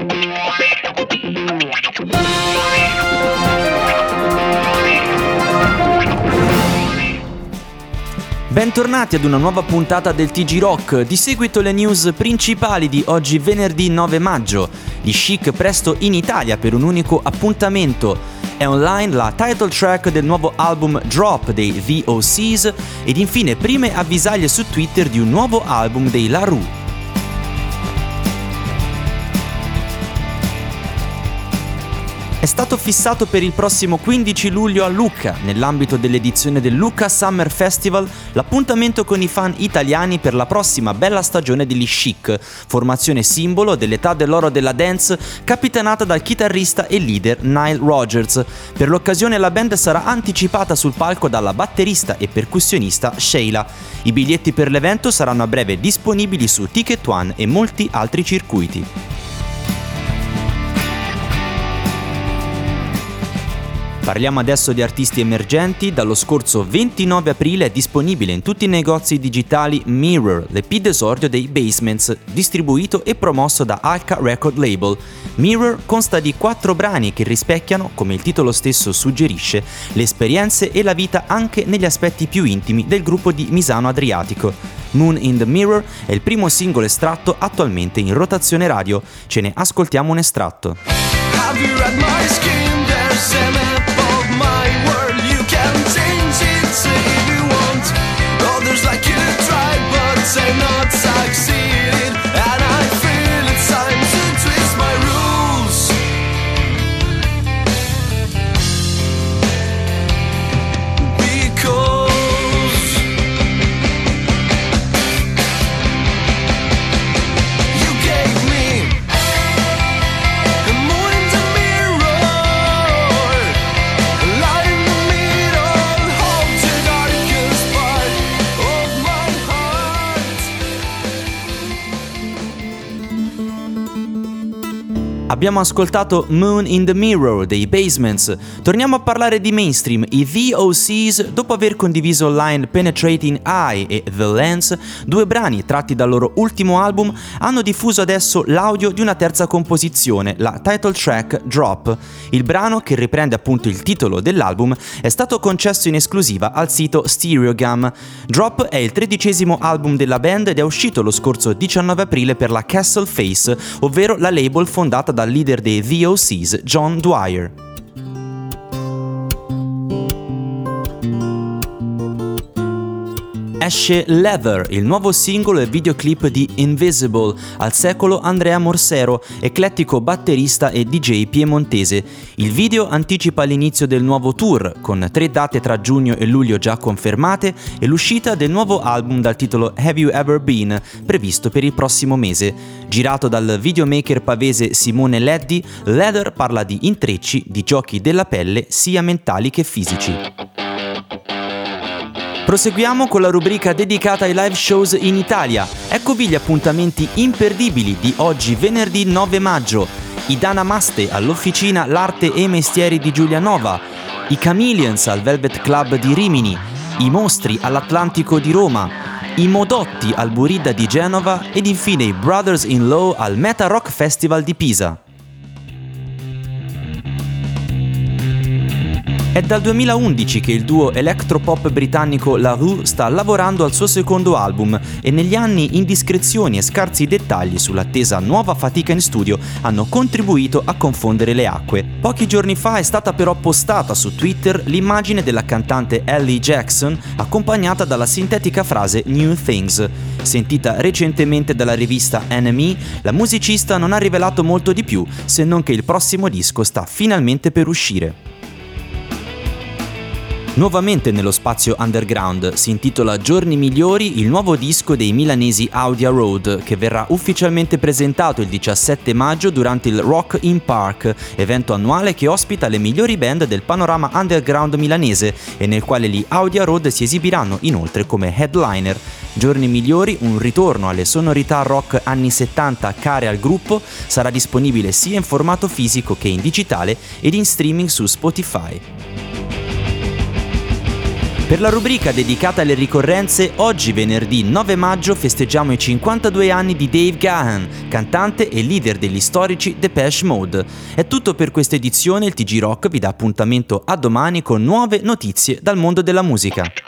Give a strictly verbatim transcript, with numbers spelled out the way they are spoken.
Bentornati ad una nuova puntata del T G Rock. Di seguito le news principali di oggi venerdì nove maggio. Gli Chic presto in Italia per un unico appuntamento. È online la title track del nuovo album Drop dei The O Cs ed infine prime avvisaglie su Twitter di un nuovo album dei La Rue. È stato fissato per il prossimo quindici luglio a Lucca, nell'ambito dell'edizione del Lucca Summer Festival, l'appuntamento con i fan italiani per la prossima bella stagione degli Chic, formazione simbolo dell'età dell'oro della dance, capitanata dal chitarrista e leader Nile Rodgers. Per l'occasione la band sarà anticipata sul palco dalla batterista e percussionista Sheila. I biglietti per l'evento saranno a breve disponibili su Ticket One e molti altri circuiti. Parliamo adesso di artisti emergenti. Dallo scorso ventinove aprile è disponibile in tutti i negozi digitali Mirror, l'E P d'esordio dei Basements, distribuito e promosso da Alka Record Label. Mirror consta di quattro brani che rispecchiano, come il titolo stesso suggerisce, le esperienze e la vita anche negli aspetti più intimi del gruppo di Misano Adriatico. Moon in the Mirror è il primo singolo estratto attualmente in rotazione radio. Ce ne ascoltiamo un estratto. Have you read my scheme? There's an above my world. You can change it, say if you want. Others like you tried, but say not succeeded. And I feel it's time to twist my rules. Because you gave me the moon in the mirror, light in the middle, hold the darkest part of my heart. Abbiamo ascoltato Moon in the Mirror dei Basements. Torniamo a parlare di mainstream. I The O Cs, dopo aver condiviso online Penetrating Eye e The Lens, due brani tratti dal loro ultimo album, hanno diffuso adesso l'audio di una terza composizione, la title track Drop. Il brano, che riprende appunto il titolo dell'album, è stato concesso in esclusiva al sito Stereogum. Drop è il tredicesimo album della band ed è uscito lo scorso diciannove aprile per la Castle Face, ovvero la label fondata dal leader dei The O Cs, John Dwyer. Esce Leather, il nuovo singolo e videoclip di Invisible, al secolo Andrea Morsero, eclettico batterista e D J piemontese. Il video anticipa l'inizio del nuovo tour, con tre date tra giugno e luglio già confermate, e l'uscita del nuovo album dal titolo Have You Ever Been, previsto per il prossimo mese. Girato dal videomaker pavese Simone Leddi, Leather parla di intrecci, di giochi della pelle, sia mentali che fisici. Proseguiamo con la rubrica dedicata ai live shows in Italia. Eccovi gli appuntamenti imperdibili di oggi venerdì nove maggio. I Danamaste all'Officina L'Arte e i Mestieri di Giulianova, i Chameleons al Velvet Club di Rimini, i Mostri all'Atlantico di Roma, i Modotti al Burida di Genova ed infine i Brothers in Law al Meta Rock Festival di Pisa. È dal duemilaundici che il duo electropop britannico La Rue sta lavorando al suo secondo album e negli anni indiscrezioni e scarsi dettagli sull'attesa nuova fatica in studio hanno contribuito a confondere le acque. Pochi giorni fa è stata però postata su Twitter l'immagine della cantante Ellie Jackson accompagnata dalla sintetica frase New Things. Sentita recentemente dalla rivista N M E, la musicista non ha rivelato molto di più, se non che il prossimo disco sta finalmente per uscire. Nuovamente nello spazio underground si intitola Giorni Migliori, il nuovo disco dei milanesi Audia Road, che verrà ufficialmente presentato il diciassette maggio durante il Rock in Park, evento annuale che ospita le migliori band del panorama underground milanese e nel quale gli Audia Road si esibiranno inoltre come headliner. Giorni Migliori, un ritorno alle sonorità rock anni settanta care al gruppo, sarà disponibile sia in formato fisico che in digitale ed in streaming su Spotify. Per la rubrica dedicata alle ricorrenze, oggi venerdì nove maggio festeggiamo i cinquantadue anni di Dave Gahan, cantante e leader degli storici Depeche Mode. È tutto per questa edizione, il T G Rock vi dà appuntamento a domani con nuove notizie dal mondo della musica.